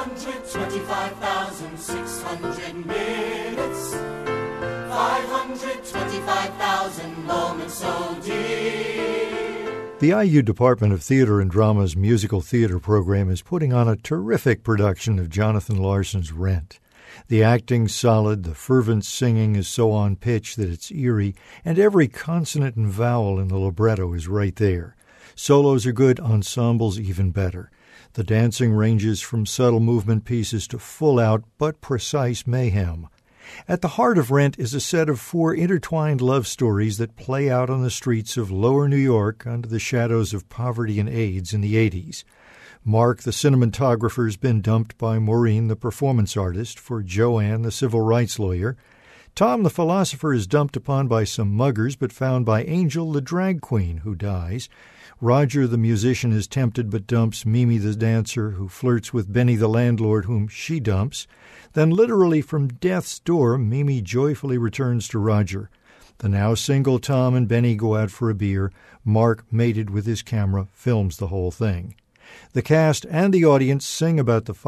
525,600 minutes, 525,000 moments so dear. The IU Department of Theater and Drama's musical theater program is putting on a terrific production of Jonathan Larson's Rent. The acting's solid, the fervent singing is so on pitch that it's eerie, and every consonant and vowel in the libretto is right there. Solos are good, ensembles even better. The dancing ranges from subtle movement pieces to full-out but precise mayhem. At the heart of Rent is a set of 4 intertwined love stories that play out on the streets of lower New York under the shadows of poverty and AIDS in the 80s. Mark, the cinematographer, has been dumped by Maureen, the performance artist, for Joanne, the civil rights lawyer. Tom, the philosopher, is dumped upon by some muggers but found by Angel, the drag queen, who dies. Roger, the musician, is tempted but dumps Mimi, the dancer, who flirts with Benny, the landlord, whom she dumps. Then, literally from death's door, Mimi joyfully returns to Roger. The now single Tom and Benny go out for a beer. Mark, mated with his camera, films the whole thing. The cast and the audience sing about the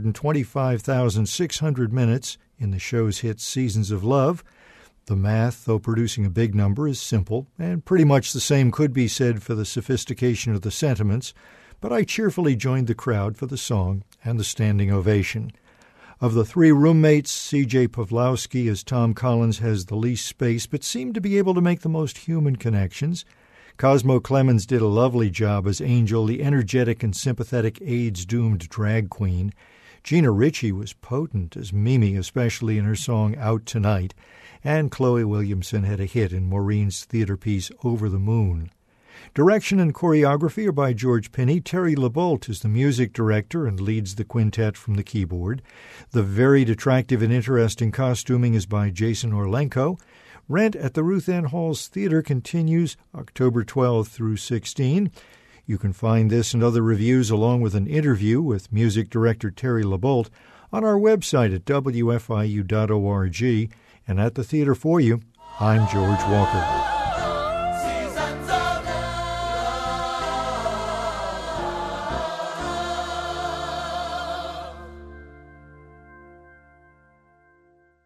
525,600 minutes in the show's hit Seasons of Love. The math, though producing a big number, is simple, and pretty much the same could be said for the sophistication of the sentiments, but I cheerfully joined the crowd for the song and the standing ovation. Of the 3 roommates, C.J. Pawlowski as Tom Collins has the least space, but seemed to be able to make the most human connections. Cosmo Clemens did a lovely job as Angel, the energetic and sympathetic AIDS-doomed drag queen. Gina Ritchie was potent as Mimi, especially in her song Out Tonight, and Chloe Williamson had a hit in Maureen's theater piece Over the Moon. Direction and choreography are by George Pinney. Terry LeBolt is the music director and leads the quintet from the keyboard. The varied, attractive, and interesting costuming is by Jason Orlenko. Rent at the Ruth Ann Halls Theater continues October 12 through 16. You can find this and other reviews along with an interview with music director Terry LeBolt on our website at wfiu.org. And at the theater for you, I'm George Walker.